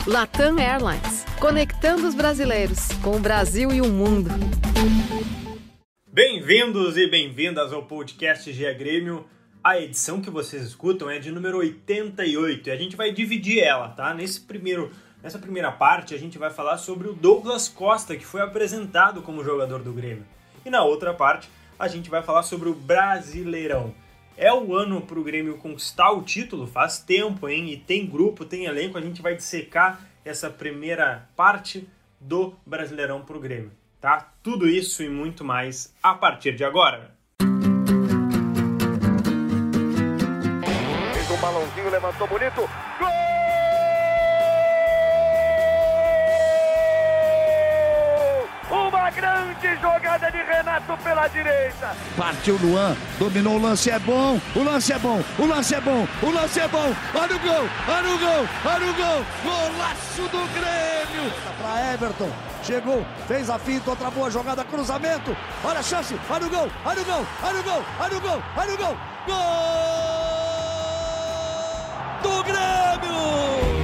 LATAM Airlines, conectando os brasileiros com o Brasil e o mundo. Bem-vindos e bem-vindas ao podcast GE Grêmio. A edição que vocês escutam é de número 88 e a gente vai dividir ela, tá? Nessa primeira parte a gente vai falar sobre o Douglas Costa, que foi apresentado como jogador do Grêmio. E na outra parte a gente vai falar sobre o Brasileirão. É o ano para o Grêmio conquistar o título, faz tempo, hein? E tem grupo, tem elenco, a gente vai dissecar essa primeira parte do Brasileirão para o Grêmio, tá? Tudo isso e muito mais a partir de agora. Fez um balãozinho, levantou bonito. Gol! Uma grande jogada de Renato pela direita. Partiu Luan, dominou o lance, é bom, o lance é bom, o lance é bom, o lance é bom. Olha o gol, olha o gol, olha o gol. Golaço do Grêmio. Para Everton, chegou, fez a finta, outra boa jogada, cruzamento. Olha a chance, olha o gol, olha o gol, olha o gol, olha o gol, olha o gol. Gol do Grêmio!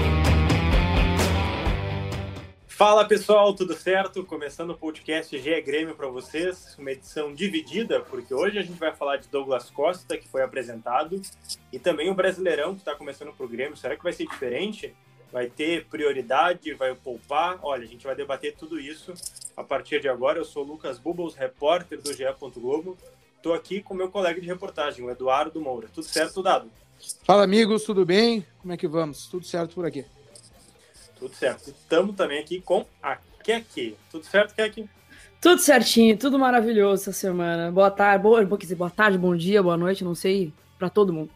Fala pessoal, tudo certo? Começando o podcast GE Grêmio para vocês, uma edição dividida, porque hoje a gente vai falar de Douglas Costa, que foi apresentado, e também o Brasileirão, que está começando para o Grêmio. Será que vai ser diferente? Vai ter prioridade? Vai poupar? Olha, a gente vai debater tudo isso a partir de agora. Eu sou o Lucas Bubbles, repórter do GE. Globo. Estou aqui com meu colega de reportagem, o Eduardo Moura. Tudo certo, Dado? Fala, amigos, tudo bem? Como é que vamos? Tudo certo por aqui. Tudo certo. Estamos também aqui com a Keki. Tudo certo, Keki? Tudo certinho, tudo maravilhoso essa semana. Boa tarde, boa tarde, bom dia, boa noite, não sei, pra todo mundo.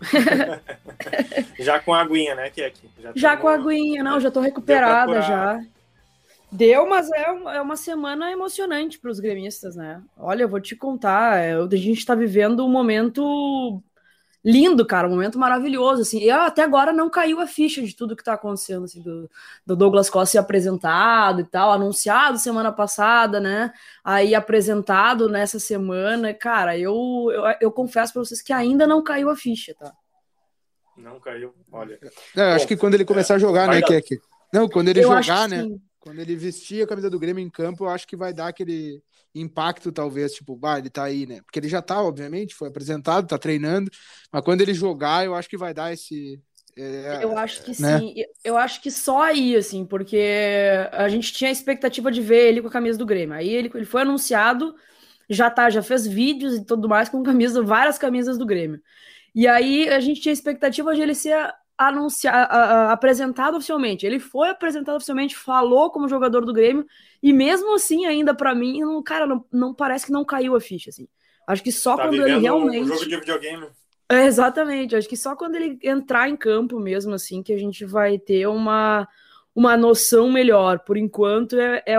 Já com a aguinha, né, Keki? Já com a aguinha, não, já tô recuperada já. Deu, mas é uma semana emocionante para os gremistas, né? Olha, eu vou te contar, a gente tá vivendo um momento lindo, cara, um momento maravilhoso, assim, e até agora não caiu a ficha de tudo que tá acontecendo, assim, do Douglas Costa ser apresentado e tal, anunciado semana passada, né, aí apresentado nessa semana, cara, eu confesso pra vocês que ainda não caiu a ficha, tá? Não caiu, olha. Acho que quando ele começar a jogar, né, Keke? Não, quando ele jogar, né, sim. Quando ele vestir a camisa do Grêmio em campo, eu acho que vai dar aquele impacto, talvez, tipo, ele tá aí, né? Porque ele já tá, obviamente, foi apresentado, tá treinando, mas quando ele jogar, eu acho que vai dar esse... eu acho que né? sim, eu acho que só aí, assim, porque a gente tinha a expectativa de ver ele com a camisa do Grêmio, aí ele foi anunciado, já fez vídeos e tudo mais com várias camisas do Grêmio, e aí a gente tinha a expectativa de ele ser apresentado oficialmente. Ele foi apresentado oficialmente, falou como jogador do Grêmio, e mesmo assim, ainda pra mim, cara, não parece que não caiu a ficha, assim. Acho que só quando ele realmente... um jogo de videogame. Exatamente, acho que só quando ele entrar em campo mesmo, assim, que a gente vai ter uma noção melhor. Por enquanto,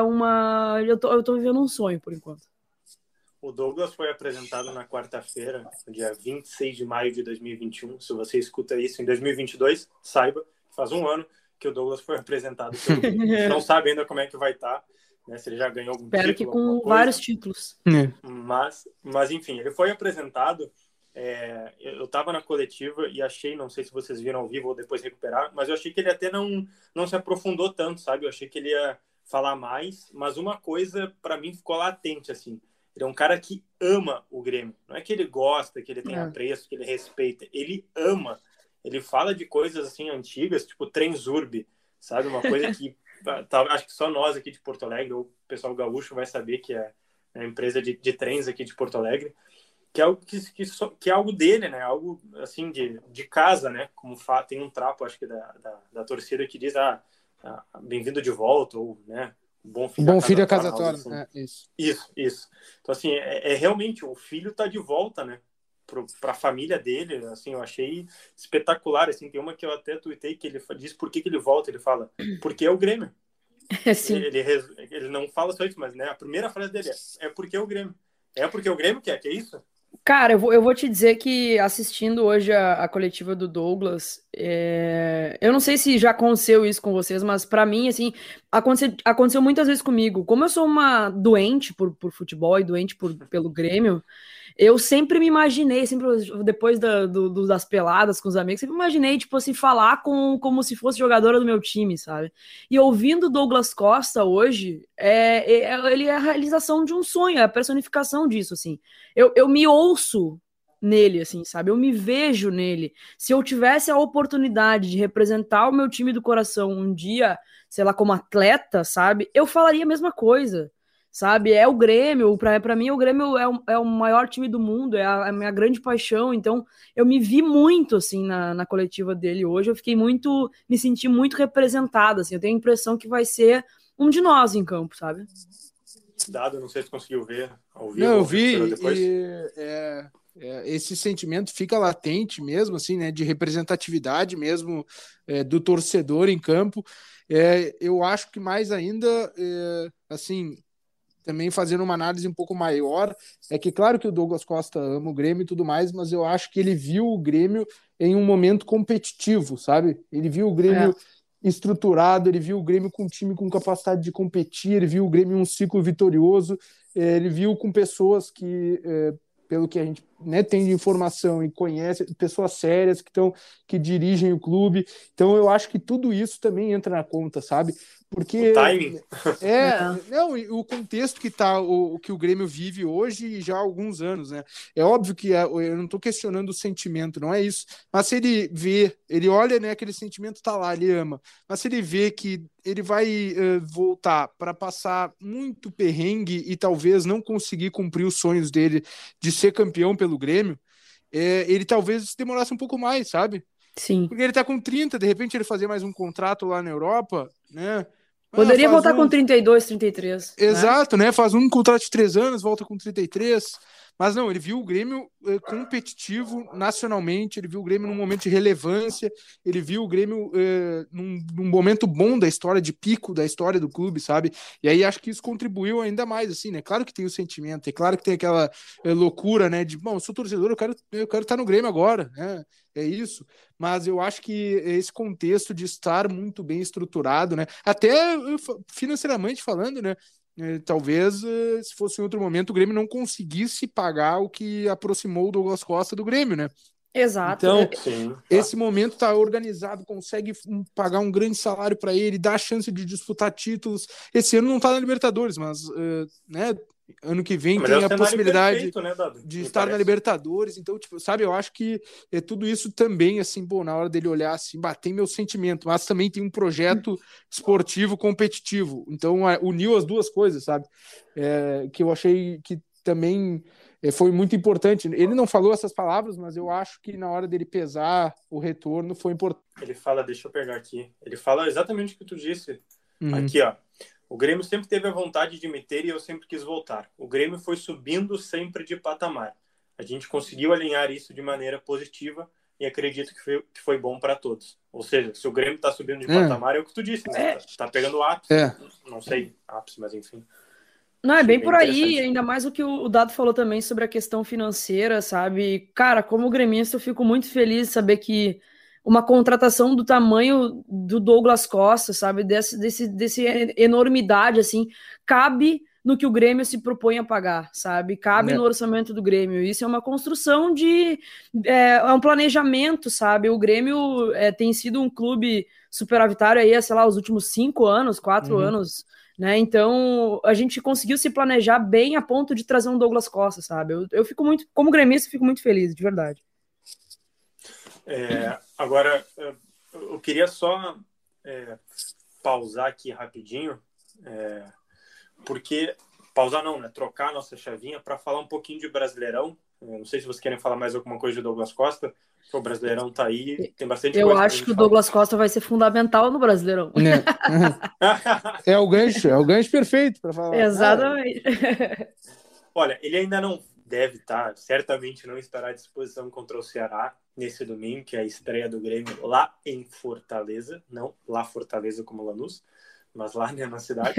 eu tô vivendo um sonho, por enquanto. O Douglas foi apresentado na quarta-feira, no dia 26 de maio de 2021. Se você escuta isso em 2022, saiba que faz um ano que o Douglas foi apresentado. A gente não sabe ainda como é que vai estar, né, se ele já ganhou algum Espero título. Espero que com vários títulos. Mas, enfim, ele foi apresentado. Eu estava na coletiva e achei, não sei se vocês viram ao vivo ou depois recuperar, mas eu achei que ele até não se aprofundou tanto, sabe? Eu achei que ele ia falar mais, mas uma coisa, para mim, ficou latente, assim. Ele é um cara que ama o Grêmio. Não é que ele gosta, que ele tem apreço, que ele respeita. Ele ama. Ele fala de coisas assim antigas, tipo Trenzurb, sabe? Uma coisa que acho que só nós aqui de Porto Alegre, ou o pessoal gaúcho vai saber que é a empresa de trens aqui de Porto Alegre, que é algo que é algo dele, né? Algo assim de casa, né? Como tem um trapo, acho que da torcida que diz bem-vindo de volta, ou, né? Bom filho a casa torna. Assim. Isso. Então, assim, realmente, o filho tá de volta, né? Pra família dele, assim, eu achei espetacular, assim, tem uma que eu até tuitei que ele diz por que ele volta, ele fala, porque é o Grêmio. Sim. Ele não fala só isso, mas, né, a primeira frase dele é porque é o Grêmio. É porque é o Grêmio que é isso? Cara, eu vou te dizer que assistindo hoje a coletiva do Douglas, eu não sei se já aconteceu isso com vocês, mas pra mim, assim, aconteceu muitas vezes comigo. Como eu sou uma doente por futebol e doente pelo Grêmio, eu sempre me imaginei, sempre depois das peladas com os amigos, sempre imaginei, tipo assim, falar como se fosse jogadora do meu time, sabe? E ouvindo o Douglas Costa hoje, ele é a realização de um sonho, é a personificação disso, assim. Eu me ouço nele, assim, sabe? Eu me vejo nele. Se eu tivesse a oportunidade de representar o meu time do coração um dia, sei lá, como atleta, sabe? Eu falaria a mesma coisa. Sabe, é o Grêmio, pra mim o Grêmio é o maior time do mundo, é a minha grande paixão, então eu me vi muito, assim, na coletiva dele hoje, me senti muito representada, assim, eu tenho a impressão que vai ser um de nós em campo, sabe? Dado, não sei se conseguiu ver ao vivo. Não, eu vi, esse sentimento fica latente mesmo, assim, né, de representatividade mesmo do torcedor em campo. Eu acho que mais ainda, assim, também fazendo uma análise um pouco maior, é que claro que o Douglas Costa ama o Grêmio e tudo mais, mas eu acho que ele viu o Grêmio em um momento competitivo, sabe? Ele viu o Grêmio estruturado, ele viu o Grêmio com um time com capacidade de competir, ele viu o Grêmio em um ciclo vitorioso, ele viu com pessoas que, pelo que a gente, né, tem de informação e conhece, pessoas sérias que dirigem o clube. Então eu acho que tudo isso também entra na conta, sabe? Porque o timing. Não, o contexto que tá que o Grêmio vive hoje já há alguns anos, né? É óbvio que eu não estou questionando o sentimento, não é isso. Mas se ele vê, ele olha, né, aquele sentimento tá lá, ele ama. Mas se ele vê que ele vai voltar para passar muito perrengue e talvez não conseguir cumprir os sonhos dele de ser campeão pelo Grêmio, ele talvez demorasse um pouco mais, sabe? Sim. Porque ele tá com 30, de repente ele fazer mais um contrato lá na Europa, né? Poderia voltar com 32, 33. Exato, né? Faz um contrato de 3 anos, volta com 33. Mas não, ele viu o Grêmio competitivo nacionalmente, ele viu o Grêmio num momento de relevância, ele viu o Grêmio num momento bom da história, de pico da história do clube, sabe? E aí acho que isso contribuiu ainda mais, assim, né? Claro que tem o sentimento, é claro que tem aquela loucura, né? De, bom, eu sou torcedor, eu quero estar no Grêmio agora, né? É isso. Mas eu acho que esse contexto de estar muito bem estruturado, né? Até financeiramente falando, né? Talvez, se fosse em outro momento, o Grêmio não conseguisse pagar o que aproximou o Douglas Costa do Grêmio, né? Exato. Então, Sim. Esse momento está organizado, consegue pagar um grande salário para ele, dá a chance de disputar títulos. Esse ano não está na Libertadores, mas né, ano que vem tem a possibilidade perfeito, né, de estar na Libertadores. Então, tipo, sabe, eu acho que tudo isso também, assim, bom, na hora dele olhar assim, tem meu sentimento, mas também tem um projeto esportivo competitivo. Então, uniu as duas coisas, sabe? Que eu achei que também foi muito importante. Ele não falou essas palavras, mas eu acho que na hora dele pesar o retorno foi importante. Ele fala, deixa eu pegar aqui, ele fala exatamente o que tu disse. Aqui, ó. O Grêmio sempre teve a vontade de me ter e eu sempre quis voltar. O Grêmio foi subindo sempre de patamar. A gente conseguiu alinhar isso de maneira positiva e acredito que foi bom para todos. Ou seja, se o Grêmio está subindo de patamar, é o que tu disse, né? Tá pegando ápice. Não sei ápice, mas enfim. Não, é bem por aí, ainda mais o que o Dado falou também sobre a questão financeira, sabe? Cara, como gremista, eu fico muito feliz de saber que uma contratação do tamanho do Douglas Costa, sabe? Desse enormidade, assim, cabe no que o Grêmio se propõe a pagar, sabe? Cabe no orçamento do Grêmio. Isso é uma construção é um planejamento, sabe? O Grêmio tem sido um clube superavitário aí, sei lá, os últimos 5 anos, 4 anos, né? Então, a gente conseguiu se planejar bem a ponto de trazer um Douglas Costa, sabe? Eu fico muito, como gremista, fico muito feliz, de verdade. Agora, eu queria só pausar aqui rapidinho, porque pausar não, né? Trocar a nossa chavinha para falar um pouquinho de Brasileirão. Não sei se vocês querem falar mais alguma coisa de Douglas Costa. O Brasileirão tá aí, tem bastante coisa. Eu acho que o Douglas Costa vai ser fundamental no Brasileirão. É o gancho perfeito para falar. Exatamente. Olha, ele ainda não deve estar, certamente não estará à disposição contra o Ceará nesse domingo, que é a estreia do Grêmio lá em Fortaleza, não lá Fortaleza como Lanús, mas lá, né, na cidade.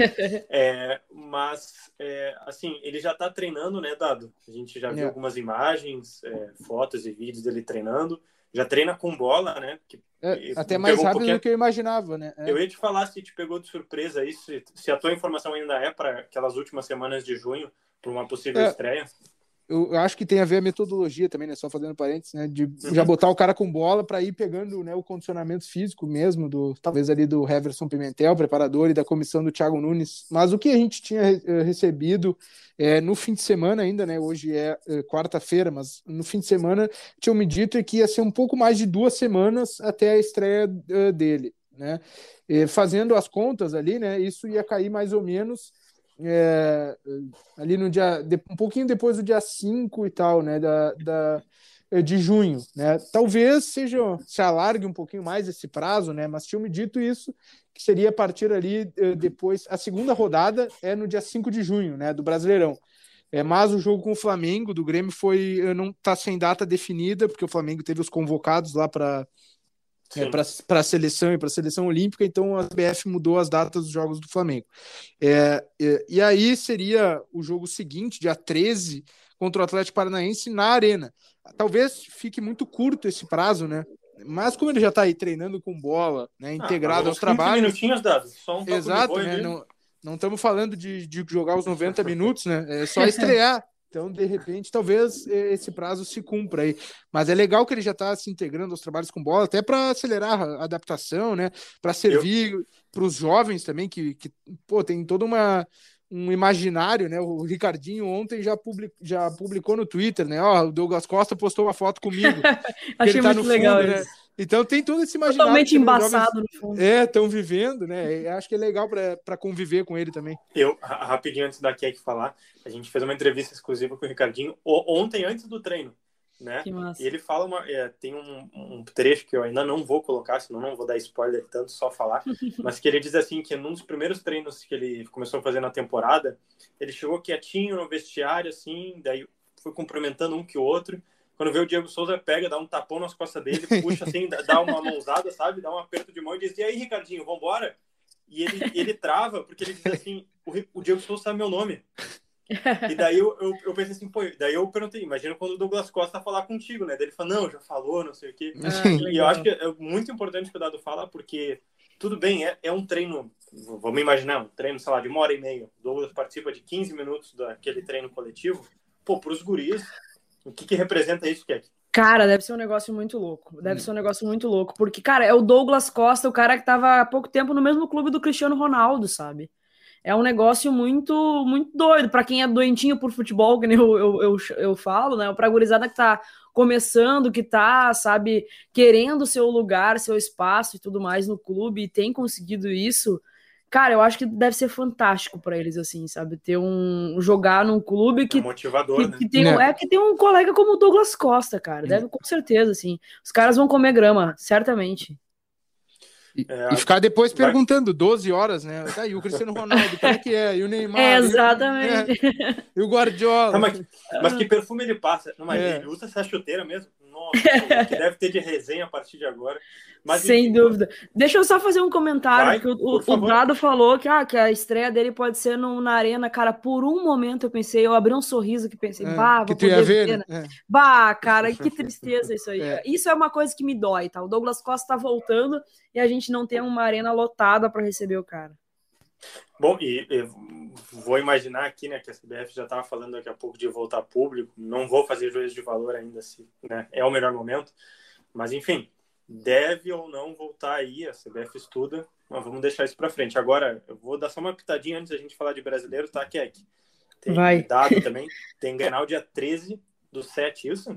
Assim, ele já está treinando, né, Dado? A gente já viu algumas imagens, fotos e vídeos dele treinando. Já treina com bola, né? Até mais rápido do que eu imaginava, né? Eu ia te falar se te pegou de surpresa aí, se a tua informação ainda é para aquelas últimas semanas de junho, para uma possível estreia. Eu acho que tem a ver a metodologia também, né? Só fazendo parênteses, né? De já botar o cara com bola para ir pegando, né, o condicionamento físico mesmo, talvez ali do Heverson Pimentel, preparador, e da comissão do Thiago Nunes. Mas o que a gente tinha recebido no fim de semana ainda, né? Hoje é quarta-feira, mas no fim de semana tinham me dito que ia ser um pouco mais de 2 semanas até a estreia dele, né? Fazendo as contas ali, né? Isso ia cair mais ou menos ali no dia, um pouquinho depois do dia 5 e tal, né, de junho, né? Talvez se alargue um pouquinho mais esse prazo, né? Mas tinham me dito isso, que seria a partir ali depois, a segunda rodada é no dia 5 de junho, né, do Brasileirão. Mas o jogo com o Flamengo do Grêmio não está sem data definida, porque o Flamengo teve os convocados lá para a seleção e para a seleção olímpica, então a CBF mudou as datas dos jogos do Flamengo. E aí seria o jogo seguinte, dia 13, contra o Atlético Paranaense na Arena. Talvez fique muito curto esse prazo, né? Mas como ele já está aí treinando com bola, né, integrado aos trabalhos... minutinhos, Dado. Só um exato, né? Não estamos falando de jogar os 90 minutos, né? É só estrear. Então, de repente, talvez esse prazo se cumpra aí. Mas é legal que ele já está se integrando aos trabalhos com bola, até para acelerar a adaptação, né? Para servir para os jovens também, que tem todo um imaginário, né? O Ricardinho ontem já publicou no Twitter, né? O Douglas Costa postou uma foto comigo. Achei ele tá muito legal fundo, isso. Né? Então tem todo esse imaginário. Totalmente embaçado no fundo. Estão vivendo, né? Acho que é legal para conviver com ele também. Rapidinho antes da Kek falar, a gente fez uma entrevista exclusiva com o Ricardinho ontem, antes do treino, né? Que massa. E ele fala tem um trecho que eu ainda não vou colocar, senão não vou dar spoiler tanto, só falar, mas que ele diz assim, que num dos primeiros treinos que ele começou a fazer na temporada, ele chegou quietinho no vestiário, assim, daí foi cumprimentando um que o outro. Quando vê o Diego Souza, pega, dá um tapão nas costas dele, puxa assim, dá uma mãozada, sabe? Dá um aperto de mão e diz, e aí, Ricardinho, vambora? E ele trava, porque ele diz assim, o Diego Souza sabe meu nome. E daí eu pensei assim, daí eu perguntei, imagina quando o Douglas Costa falar contigo, né? Daí ele fala, não, já falou, não sei o quê. E eu acho que é muito importante que o Dado fala, porque tudo bem, é um treino, vamos imaginar, um treino, sei lá, de 1h30. O Douglas participa de 15 minutos daquele treino coletivo. Pros guris, o que representa isso, Kek? Cara, deve ser um negócio muito louco. Deve ser um negócio muito louco. Porque, cara, é o Douglas Costa, o cara que tava há pouco tempo no mesmo clube do Cristiano Ronaldo, sabe? É um negócio muito, muito doido. Pra quem é doentinho por futebol, que nem eu falo, né? Pra gurizada que tá começando, que tá, sabe, querendo seu lugar, seu espaço e tudo mais no clube, e tem conseguido isso. Cara, eu acho que deve ser fantástico pra eles, assim, sabe? Jogar num clube que... motivador, né? Que tem um colega como o Douglas Costa, cara. Deve, com certeza, assim. Os caras vão comer grama, certamente. E ficar depois perguntando 12 horas, né? E o Cristiano Ronaldo, como é que é? E o Neymar? Exatamente. E o Guardiola. Mas que perfume ele passa? Não, mas ele usa essa chuteira mesmo? Nossa, que deve ter de resenha a partir de agora. Mas, sem dúvida. Deixa eu só fazer um comentário, porque o Dado falou que a estreia dele pode ser na Arena. Cara, por um momento eu abri um sorriso que pensei, vou poder ver, né? Cara, que tristeza isso aí. Isso é uma coisa que me dói, tá? O Douglas Costa tá voltando e a gente não tem uma arena lotada para receber o cara. Bom, e vou imaginar aqui, né, que a CBF já estava falando daqui a pouco de voltar público. Não vou fazer juízo de valor ainda, se, né, é o melhor momento. Mas, enfim, deve ou não voltar aí, a CBF estuda, mas vamos deixar isso para frente. Agora, eu vou dar só uma pitadinha antes da gente falar de brasileiro, tá, Kek? Tem dado também, tem Grenal dia 13/7, isso?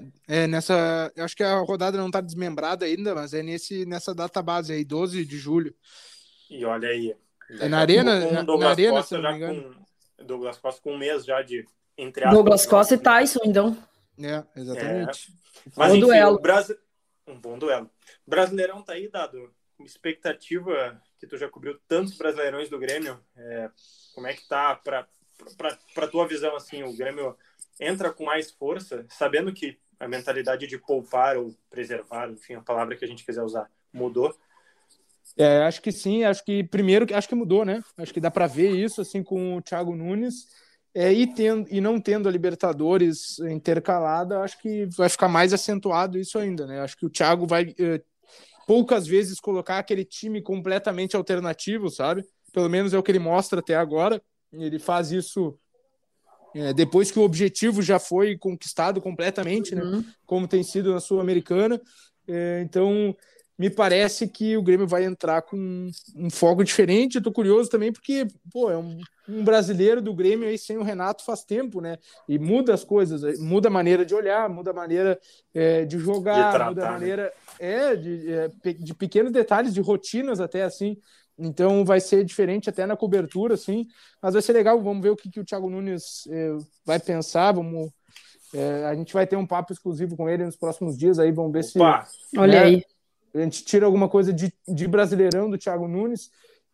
Eu acho que a rodada não está desmembrada ainda, mas é nessa data base aí, 12 de julho. E olha aí. Na Arena, se não me engano. Douglas Costa com um mês já de entre aspas. Douglas Costa e Tyson, então. Exatamente. Mas enfim, duelo. Um bom duelo. O Brasileirão tá aí, Dado. Expectativa que tu já cobriu tantos brasileirões do Grêmio. Como é que tá pra tua visão, assim, o Grêmio entra com mais força, sabendo que a mentalidade de poupar ou preservar, enfim, a palavra que a gente quiser usar, mudou. Acho que sim, acho que primeiro acho que mudou, né? Acho que dá para ver isso assim com o Thiago Nunes e não tendo a Libertadores intercalada, acho que vai ficar mais acentuado isso ainda, né? Acho que o Thiago vai poucas vezes colocar aquele time completamente alternativo, sabe? Pelo menos é o que ele mostra até agora. Ele faz isso depois que o objetivo já foi conquistado completamente, né? Como tem sido na Sul-Americana. Então me parece que o Grêmio vai entrar com um foco diferente. Eu tô curioso também porque, é um brasileiro do Grêmio aí sem o Renato faz tempo, né? E muda as coisas, muda a maneira de olhar, muda a maneira de jogar, tratar, muda a maneira de pequenos detalhes, de rotinas até, assim. Então vai ser diferente até na cobertura, assim. Mas vai ser legal, vamos ver o que o Thiago Nunes vai pensar, a gente vai ter um papo exclusivo com ele nos próximos dias, aí vamos ver se... Olha aí. A gente tira alguma coisa de Brasileirão do Thiago Nunes,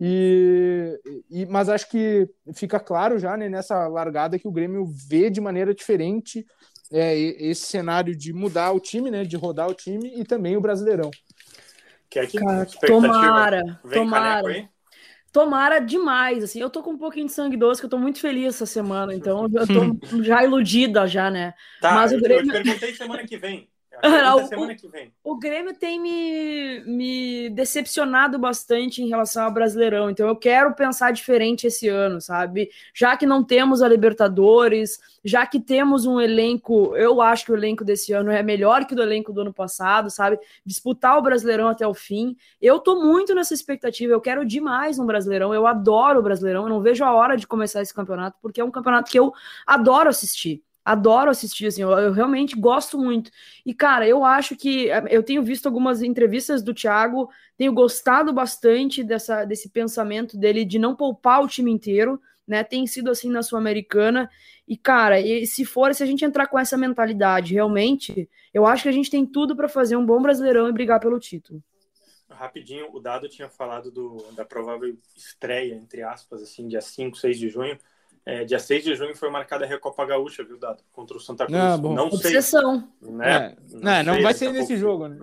mas acho que fica claro já, né, nessa largada que o Grêmio vê de maneira diferente esse cenário de mudar o time, né, de rodar o time e também o Brasileirão. Cara, tomara demais, assim, eu tô com um pouquinho de sangue doce, que eu tô muito feliz essa semana, então eu tô já iludida já, né? Tá, mas eu te perguntei semana que vem. O Grêmio tem me decepcionado bastante em relação ao Brasileirão, então eu quero pensar diferente esse ano, sabe? Já que não temos a Libertadores, já que temos um elenco, eu acho que o elenco desse ano é melhor que o do elenco do ano passado, sabe? Disputar o Brasileirão até o fim. Eu tô muito nessa expectativa, eu quero demais um Brasileirão, eu adoro o Brasileirão, eu não vejo a hora de começar esse campeonato, porque é um campeonato que eu adoro assistir, assim, eu realmente gosto muito. E, cara, eu acho que eu tenho visto algumas entrevistas do Thiago, tenho gostado bastante desse pensamento dele de não poupar o time inteiro, né? Tem sido assim na Sul-Americana. E, cara, se a gente entrar com essa mentalidade, realmente, eu acho que a gente tem tudo para fazer um bom Brasileirão e brigar pelo título. Rapidinho, o Dado tinha falado da provável estreia, entre aspas, assim, dia 5, 6 de junho. Dia 6 de junho foi marcada a Recopa Gaúcha, viu, Dado? Contra o Santa Cruz. Não sei. Obsessão. Né? Não vai ser nesse jogo, né?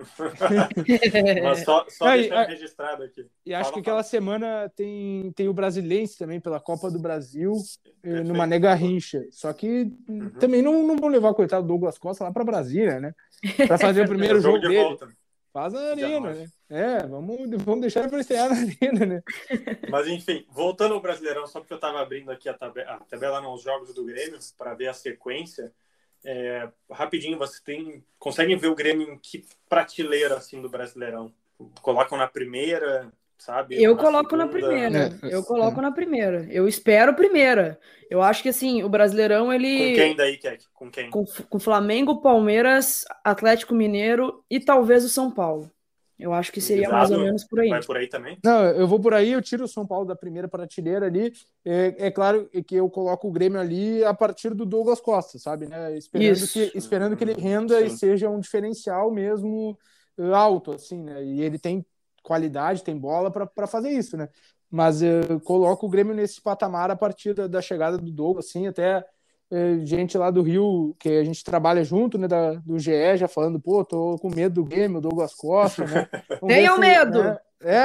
Mas só deixando registrado aqui. E acho que aquela semana tem o Brasilense também, pela Copa do Brasil, no Mané Garrincha. Só que também não vão levar o coitado do Douglas Costa lá para Brasília, né? Para fazer o primeiro jogo dele. Volta. Faz a arena, né? Vamos deixar ele para estrear na arena, né? Mas, enfim, voltando ao Brasileirão, só porque eu estava abrindo aqui a tabela nos jogos do Grêmio para ver a sequência. Rapidinho, vocês conseguem ver o Grêmio em que prateleira, assim, do Brasileirão? Colocam na primeira, sabe? Eu coloco na primeira. Eu espero primeira. Eu acho que, assim, o Brasileirão, ele... Com quem daí, Keck? Com quem? Com Flamengo, Palmeiras, Atlético Mineiro e talvez o São Paulo. Eu acho que seria mais ou menos por aí. Vai por aí também? Não, eu vou por aí, eu tiro o São Paulo da primeira prateleira ali. É claro que eu coloco o Grêmio ali a partir do Douglas Costa, sabe? Né? Esperando que ele renda e seja um diferencial mesmo alto, assim, né? E ele tem qualidade, tem bola para fazer isso, né? Mas eu coloco o Grêmio nesse patamar a partir da chegada do Douglas, assim, até gente lá do Rio, que a gente trabalha junto, né, do GE, já falando, tô com medo do Grêmio, Douglas Costa, né? Tenham medo! Né?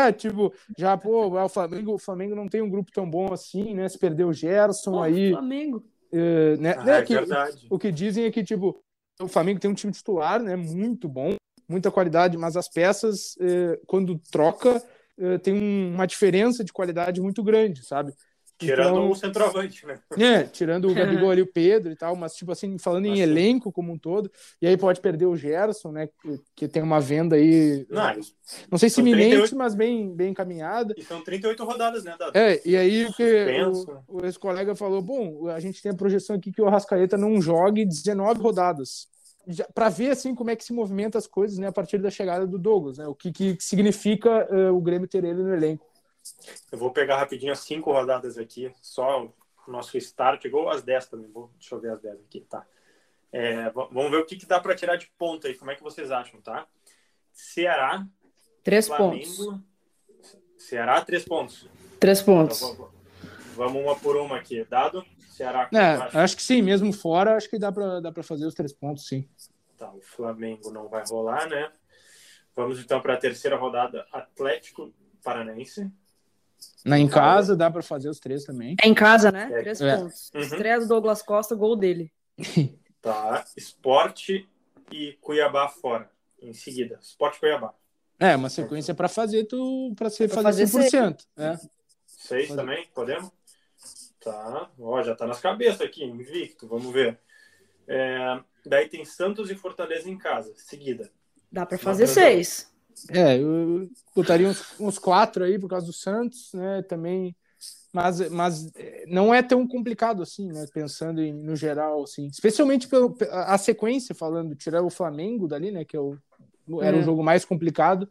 O Flamengo não tem um grupo tão bom assim, né? Se perdeu o Gerson aí. Flamengo. Verdade. O que dizem é que, o Flamengo tem um time titular, né? Muito bom, muita qualidade, mas as peças, quando troca, tem uma diferença de qualidade muito grande, sabe? Tirando o centroavante, né? Tirando o Gabigol ali, o Pedro e tal, mas, assim, falando em elenco como um todo, e aí pode perder o Gerson, né? Que tem uma venda aí. Não sei se iminente, mas bem encaminhada. E são 38 rodadas, né, Dado? E aí o ex-colega falou: a gente tem a projeção aqui que o Arrascaeta não jogue 19 rodadas. Para ver, assim, como é que se movimenta as coisas, né, a partir da chegada do Douglas, né? O que significa o Grêmio ter ele no elenco. Eu vou pegar rapidinho as 5 rodadas aqui, só o nosso start, chegou às 10 também, deixa eu ver as 10 aqui, tá? Vamos ver o que dá para tirar de ponto aí, como é que vocês acham, tá? Ceará, 3 Flamengo, pontos. Ceará, 3 pontos. 3 pontos. Então, vamos uma por uma aqui, Dado, Ceará. Acho que sim, mesmo fora, acho que dá para fazer os 3 pontos, sim. Tá, o Flamengo não vai rolar, né? Vamos então para a terceira rodada, Atlético Paranaense. Em casa dá para fazer os 3 também. É em casa, né? 3 pontos. Uhum. Estreia do Douglas Costa, gol dele. Tá. Sport e Cuiabá fora. Em seguida. Sport e Cuiabá. Uma sequência para fazer para você Pra fazer fazer 100%. 6 também? Podemos? Tá. Já tá nas cabeças aqui, invicto. Vamos ver. Daí tem Santos e Fortaleza em casa. Seguida. Dá para fazer 6. Eu botaria uns 4 aí por causa do Santos, né? Também, mas não é tão complicado assim, né? Pensando no geral, assim, especialmente a sequência, falando, tirar o Flamengo dali, né? Que era o jogo mais complicado.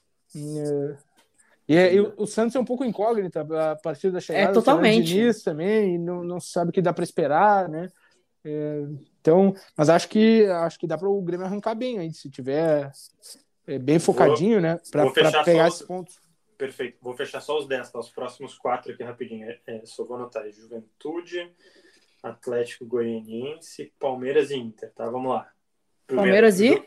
E o Santos é um pouco incógnita a partir da chegada. Totalmente. Do Diniz também, e não sabe o que dá para esperar, né? Então, mas acho que dá para o Grêmio arrancar bem aí, se tiver bem focadinho, né? Para pegar esses pontos. Perfeito. Vou fechar só os 10, tá? Os próximos 4 aqui rapidinho. Só vou anotar. Juventude, Atlético Goianiense, Palmeiras e Inter, tá? Vamos lá. Palmeiras e?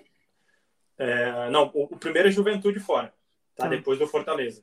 Não, o primeiro é Juventude fora, tá? Depois do Fortaleza.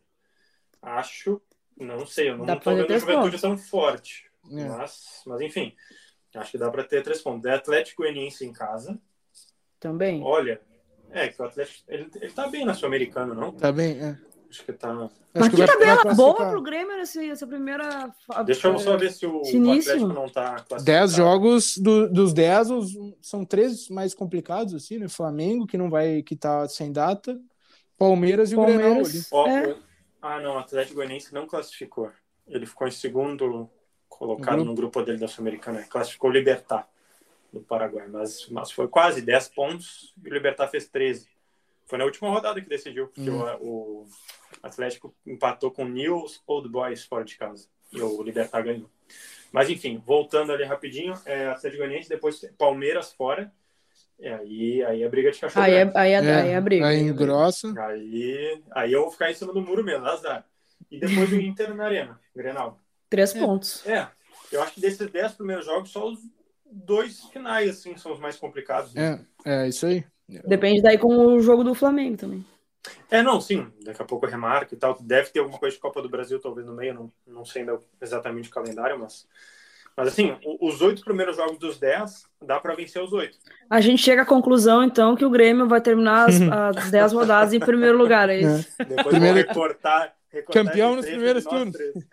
Não sei, eu não tô vendo a Juventude tão forte. Mas enfim, acho que dá para ter 3 pontos. É Atlético Goianiense em casa. Também. Olha, que o Atlético, ele tá bem na Sul-Americana, não? Tá bem, Acho que tá... Mas que tabela boa pro Grêmio essa primeira... Deixa eu só ver se o Atlético não tá classificado. 10 jogos, dos 10, são 3 mais complicados, assim, né? Flamengo, que tá sem data, Palmeiras e o Grenal ali. Não, o Atlético Goianiense não classificou. Ele ficou em segundo colocado no grupo dele da Sul-Americana. Classificou o Libertad do Paraguai, mas foi quase 10 pontos e o Libertad fez 13. Foi na última rodada que decidiu, porque o Atlético empatou com o Newell's Old Boys fora de casa e o Libertad ganhou. Mas enfim, voltando ali rapidinho, Atlético Goianiense, depois Palmeiras fora, aí a briga de cachorro. Aí a briga. Aí engrossa. Aí eu vou ficar em cima do muro mesmo, azar. E depois o Inter na Arena, Grenal. 3 pontos. Eu acho que desses 10 primeiros jogos, só os 2 finais, assim, são os mais complicados. Né? Isso aí. Depende daí com o jogo do Flamengo também. Não, sim. Daqui a pouco eu remarco e tal. Deve ter alguma coisa de Copa do Brasil, talvez no meio. Não sei ainda exatamente o calendário, mas assim, os 8 primeiros jogos dos 10, dá para vencer os 8. A gente chega à conclusão, então, que o Grêmio vai terminar as 10 rodadas em primeiro lugar, é isso? Depois vou recortar campeão nos primeiros turnos.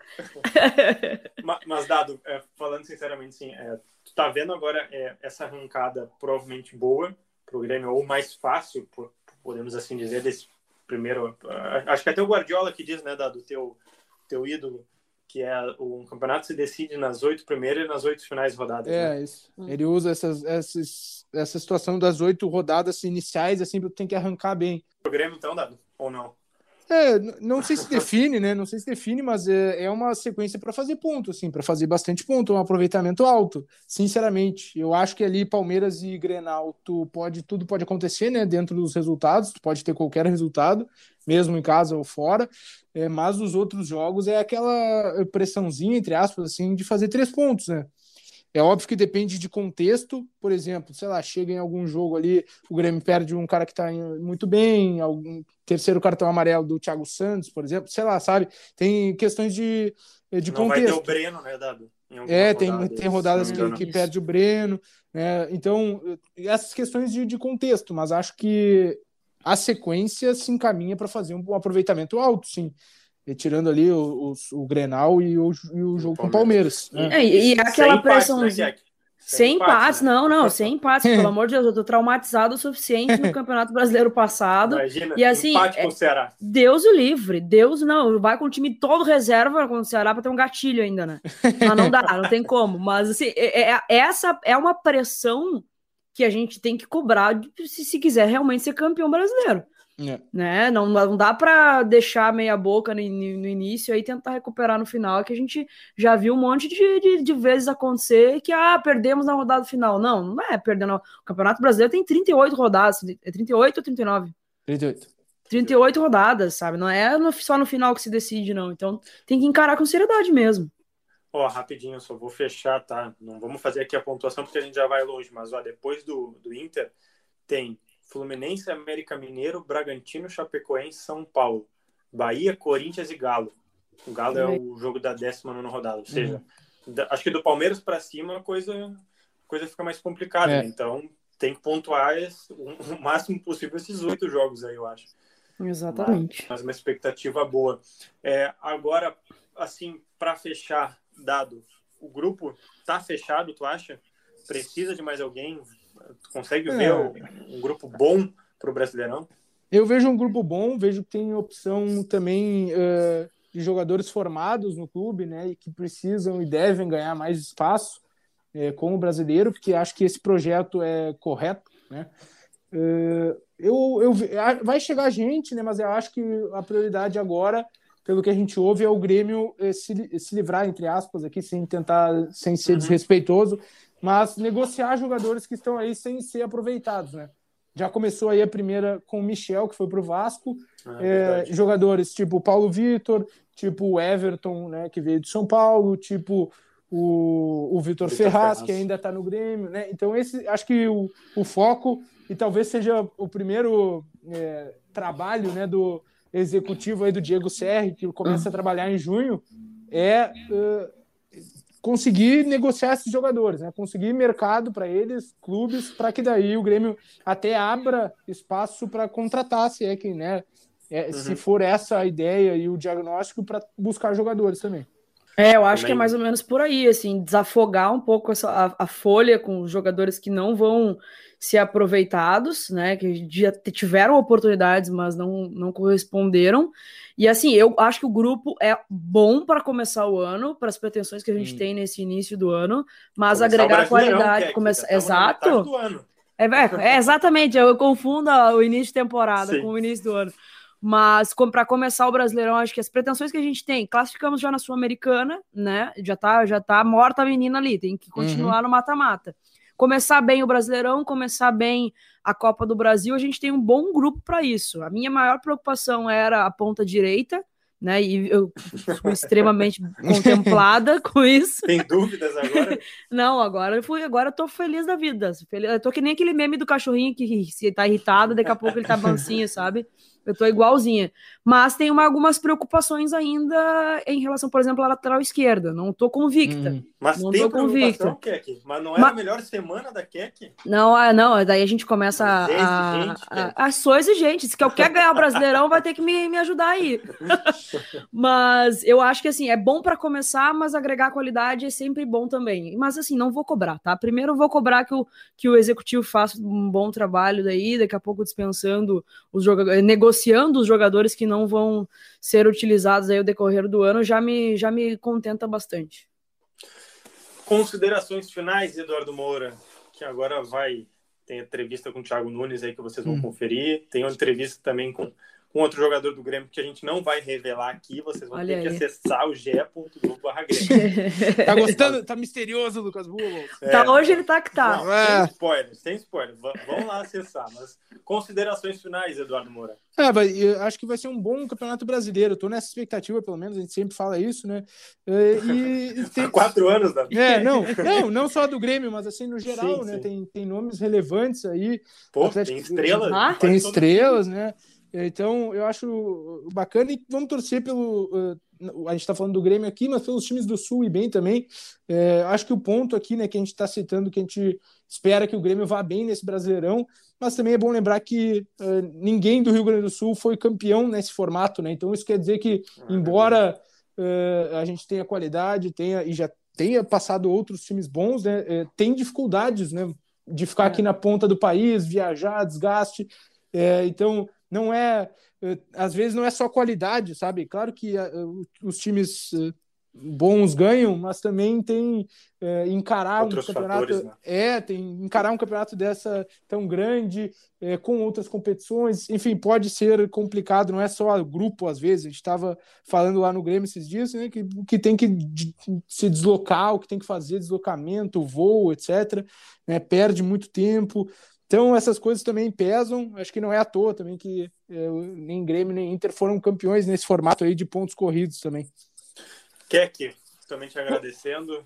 Mas, Dado, falando sinceramente, sim, tu tá vendo agora essa arrancada provavelmente boa pro Grêmio, ou mais fácil, podemos assim dizer, desse primeiro... Acho que até o Guardiola que diz, né, Dado, teu ídolo, que um campeonato se decide nas 8 primeiras e nas 8 finais rodadas. Né? Isso. Ele usa essa situação das 8 rodadas iniciais, assim, tem que arrancar bem. O Grêmio, então, Dado, ou não? Não sei se define, né? Não sei se define, mas é uma sequência para fazer ponto, assim, para fazer bastante ponto, um aproveitamento alto. Sinceramente, eu acho que ali Palmeiras e Grenal, tudo pode acontecer, né? Dentro dos resultados, tu pode ter qualquer resultado, mesmo em casa ou fora. Mas os outros jogos é aquela pressãozinha, entre aspas, assim, de fazer 3 pontos, né? É óbvio que depende de contexto, por exemplo, sei lá, chega em algum jogo ali, o Grêmio perde um cara que tá muito bem, algum terceiro cartão amarelo do Thiago Santos, por exemplo, sei lá, sabe? Tem questões de não contexto. Vai ter o Breno, né, Dado? Tem rodadas que perde o Breno, né? Então, essas questões de contexto, mas acho que a sequência se encaminha para fazer um aproveitamento alto, sim. Tirando ali o Grenal e o jogo com o Palmeiras. E aquela pressãozinha. Né, sem empates, né? Não, sem empates, pelo amor de Deus, eu tô traumatizado o suficiente no Campeonato Brasileiro passado. Imagina, e assim, empate com o Ceará. Deus o livre, vai com o time todo reserva com o Ceará pra ter um gatilho ainda, né? Mas não dá, não tem como. Mas assim, essa é uma pressão que a gente tem que cobrar se quiser realmente ser campeão brasileiro. Né? Não dá para deixar meia boca no início e aí tentar recuperar no final, que a gente já viu um monte de vezes acontecer que perdemos na rodada final. Não é perder. O Campeonato Brasileiro tem 38 rodadas. É 38 ou 39? 38 rodadas, sabe? Não é só no final que se decide, não. Então tem que encarar com seriedade mesmo. Rapidinho, eu só vou fechar, tá? Não vamos fazer aqui a pontuação porque a gente já vai longe, mas depois do Inter tem Fluminense, América Mineiro, Bragantino, Chapecoense, São Paulo. Bahia, Corinthians e Galo. O Galo é o jogo da 19ª rodada. Ou seja, acho que do Palmeiras para cima a coisa fica mais complicada. Né? Então tem que pontuar o máximo possível esses 8 jogos aí, eu acho. Exatamente. Mas uma expectativa boa. Agora, assim, para fechar, Dado, o grupo tá fechado, tu acha? Precisa de mais alguém? Tu consegue ver um grupo bom pro Brasileirão? Eu vejo um grupo bom, vejo que tem opção também de jogadores formados no clube, né, e que precisam e devem ganhar mais espaço com o brasileiro, porque acho que esse projeto é correto, né? Vai chegar gente, né, mas eu acho que a prioridade agora, pelo que a gente ouve, é o Grêmio se livrar, entre aspas, aqui, sem ser desrespeitoso, mas negociar jogadores que estão aí sem ser aproveitados, né? Já começou aí a primeira com o Michel, que foi para o Vasco, jogadores tipo Paulo Vitor, tipo o Everton, né, que veio de São Paulo, tipo o Vitor Ferraz, que ainda está no Grêmio, né? Então acho que o foco, e talvez seja o primeiro trabalho, né, do executivo aí do Diego Serri, que começa a trabalhar em junho, conseguir negociar esses jogadores, né? Conseguir mercado para eles, clubes, para que daí o Grêmio até abra espaço para contratar, se é que, né? Se for essa a ideia e o diagnóstico, para buscar jogadores também. Eu acho que é mais ou menos por aí, assim, desafogar um pouco a folha com os jogadores que não vão ser aproveitados, né, que já tiveram oportunidades, mas não corresponderam. E assim, eu acho que o grupo é bom para começar o ano, para as pretensões que a gente tem nesse início do ano, mas agregar qualidade. Exato. Exatamente, eu confundo o início de temporada com o início do ano. Mas para começar o Brasileirão, acho que as pretensões que a gente tem, classificamos já na Sul-Americana, né? Já tá morta a menina ali, tem que continuar no mata-mata. Começar bem o Brasileirão, começar bem a Copa do Brasil, a gente tem um bom grupo para isso. A minha maior preocupação era a ponta direita, né? E eu fui extremamente contemplada com isso. Tem dúvidas agora? Não, agora eu tô feliz da vida. Eu tô que nem aquele meme do cachorrinho que se tá irritado, daqui a pouco ele tá mansinho, sabe? Eu tô igualzinha. Mas tem algumas preocupações ainda em relação, por exemplo, à lateral esquerda. Não tô convicta. Mas não tem tô convicta. Keck? Mas não era a melhor semana da Keck? Não, daí a gente começa sou exigente. Se eu quero ganhar o Brasileirão, vai ter que me ajudar aí. Mas eu acho que, assim, é bom para começar, mas agregar qualidade é sempre bom também. Mas, assim, não vou cobrar, tá? Primeiro eu vou cobrar que o executivo faça um bom trabalho daí, daqui a pouco dispensando os jogadores, negociando os jogadores que não vão ser utilizados aí ao decorrer do ano, já me contenta bastante. Considerações finais, Eduardo Moura, que agora tem entrevista com o Thiago Nunes aí que vocês vão conferir, tem uma entrevista também com outro jogador do Grêmio que a gente não vai revelar aqui, vocês vão ter que acessar o ge.globo/Grêmio. Tá gostando? Tá misterioso, Lucas Bull? Hoje ele tá que tá. Não, sem spoiler. Vamos lá acessar. Mas considerações finais, Eduardo Moura. Eu acho que vai ser um bom Campeonato Brasileiro. Eu tô nessa expectativa, pelo menos, a gente sempre fala isso, né? Há 4 anos, né? Não só do Grêmio, mas assim, no geral, sim, né? Sim. Tem nomes relevantes aí. Tem estrelas. Tem estrelas, né? Então, eu acho bacana e vamos torcer pelo... a gente está falando do Grêmio aqui, mas pelos times do Sul e bem também. Acho que o ponto aqui, né, que a gente está citando, que a gente espera que o Grêmio vá bem nesse Brasileirão, mas também é bom lembrar que ninguém do Rio Grande do Sul foi campeão nesse formato, né? Então, isso quer dizer que, embora a gente tenha qualidade, e já tenha passado outros times bons, né, tem dificuldades, né, de ficar aqui na ponta do país, viajar, desgaste. Então... não às vezes não é só qualidade, sabe? Claro que os times bons ganham, mas também tem encarar outros um campeonato fatores, né? Tem encarar um campeonato dessa tão grande, com outras competições, enfim, pode ser complicado, não é só grupo às vezes. A gente estava falando lá no Grêmio esses dias, né, que tem que se deslocar, o que tem que fazer deslocamento, voo, etc, né, perde muito tempo. Então, essas coisas também pesam. Acho que não é à toa também que nem Grêmio nem Inter foram campeões nesse formato aí de pontos corridos também. Keck, também te agradecendo.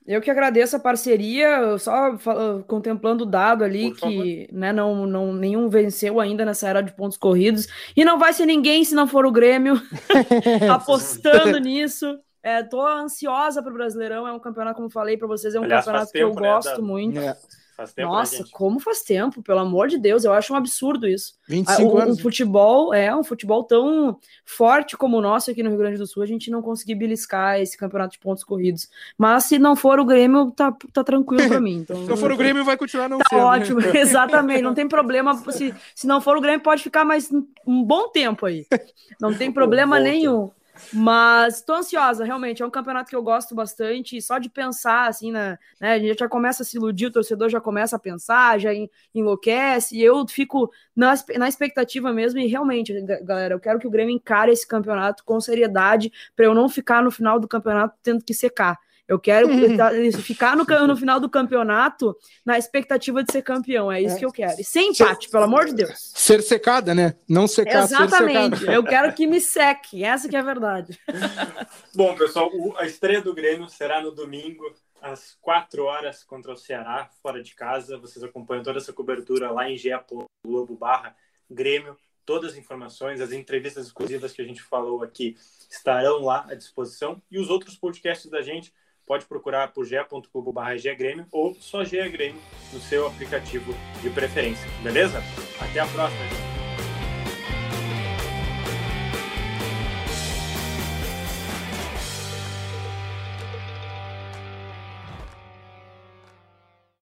Eu que agradeço a parceria, só contemplando o dado ali que né, nenhum venceu ainda nessa era de pontos corridos. E não vai ser ninguém se não for o Grêmio apostando nisso. Tô ansiosa para o Brasileirão, é um campeonato, como falei para vocês, é um campeonato que eu gosto muito. Faz tempo, nossa, né, como faz tempo, pelo amor de Deus, eu acho um absurdo isso. 25 anos. Um futebol tão forte como o nosso aqui no Rio Grande do Sul, a gente não conseguir beliscar esse campeonato de pontos corridos. Mas se não for o Grêmio, tá tranquilo pra mim. Então, se não for o Grêmio, vai continuar não sendo. Tá ótimo, exatamente, não tem problema. Se não for o Grêmio, pode ficar mais um bom tempo aí. Não tem problema nenhum. Mas estou ansiosa, realmente, é um campeonato que eu gosto bastante, só de pensar, assim, né, a gente já começa a se iludir, o torcedor já começa a pensar, já enlouquece, e eu fico na expectativa mesmo, e realmente, galera, eu quero que o Grêmio encare esse campeonato com seriedade, para eu não ficar no final do campeonato tendo que secar. Eu quero ficar no final do campeonato na expectativa de ser campeão. É isso que eu quero. E sem empate, pelo amor de Deus. Ser secada, né? Não secar, exatamente. Ser secada. Eu quero que me seque. Essa que é a verdade. Bom, pessoal, a estreia do Grêmio será no domingo, às 4 horas, contra o Ceará, fora de casa. Vocês acompanham toda essa cobertura lá em ge.globo/Grêmio. Todas as informações, as entrevistas exclusivas que a gente falou aqui estarão lá à disposição. E os outros podcasts da gente, pode procurar por ge.globo/Grêmio ou só GE Grêmio no seu aplicativo de preferência. Beleza? Até a próxima, gente.